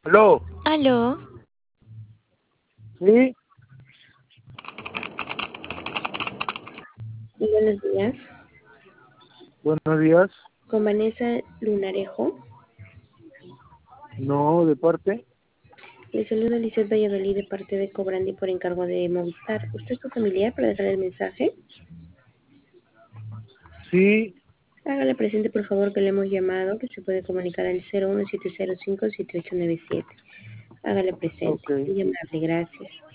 Aló, Aló, sí, Buenos días, buenos días. con Vanessa Lunarejo. No, de parte. Le saluda Lizeth Valladolid de parte de Cobrandi por encargo de Movistar. ¿Usted es su familiar para dejar el mensaje? Sí, Hágale presente, por favor, que le hemos llamado, que se puede comunicar al 01705-7897. Hágale presente. ok. Muy amable, gracias.